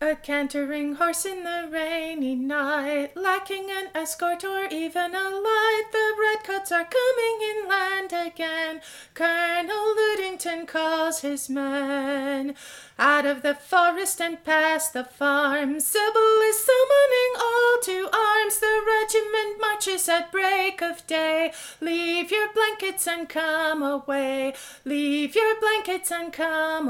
A cantering horse in the rainy night, lacking an escort or even a light. The redcoats are coming inland again. Colonel Ludington calls his men out of the forest and past the farm. Sybil is summoning all to arms. The regiment marches at break of day. Leave your blankets and come away. Leave your blankets and come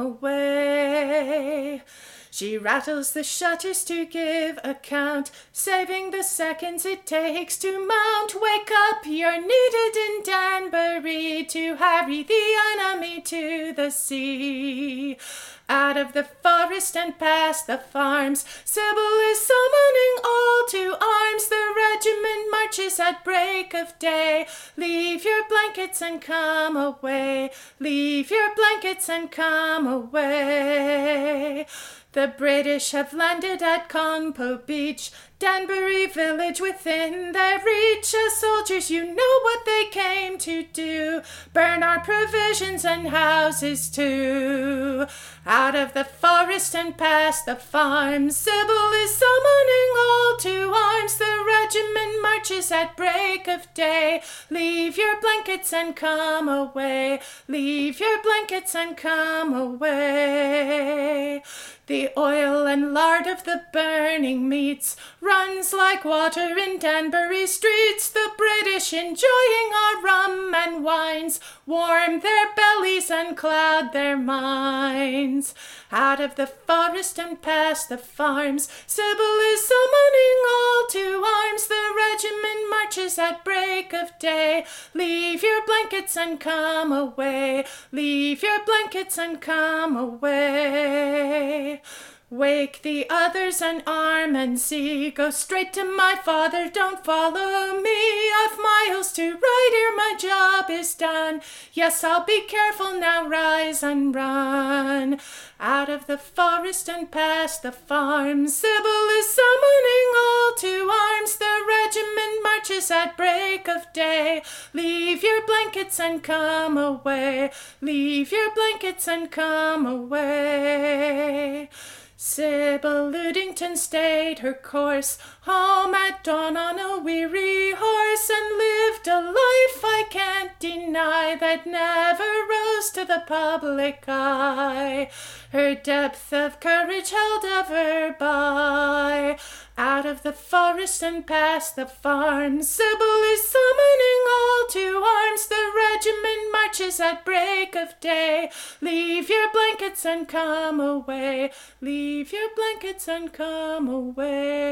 away. She rattles the shutters to give account, saving the seconds it takes to mount. Wake up, you're needed in Danbury to harry the enemy to the sea. Out of the forest and past the farms, Sybil is summoning all to arms. The regiment marches at break of day. Leave your blankets and come away. Leave your blankets and come away. The British have landed at Compo Beach, Danbury village within their reach. As soldiers, you know what they came to do, burn our provisions and houses too. Out of the forest and past the farm, Sybil is summoning all to arms. The regiment marches at break of day. Leave your blankets and come away. Leave your blankets and come away. The oil and lard of the burning meats runs like water in Danbury streets. The British, enjoying our rum and wines, warm their bellies and cloud their minds. Out of the forest and past the farms, Sybil is summoning all to arms. The regiment marches at break of day. Leave your blankets and come away. Leave your blankets and come away. Wake the others and arm and see. Go straight to my father, don't follow me. I've miles to ride ere my job is done. Yes, I'll be careful now, rise and run. Out of the forest and past the farm, Sybil is summoning all to arms. The regiment marches at break of day. Leave your blankets and come away. Leave your blankets and come away. Sybil Ludington stayed her course home at dawn on a weary horse, and lived a life I can't deny that never rose to the public eye. Her depth of courage held ever by. Out of the forest and past the farm, Sybil is summoning all to arms. The regiment marches at break of day. Leave your blankets and come away. Leave your blankets and come away.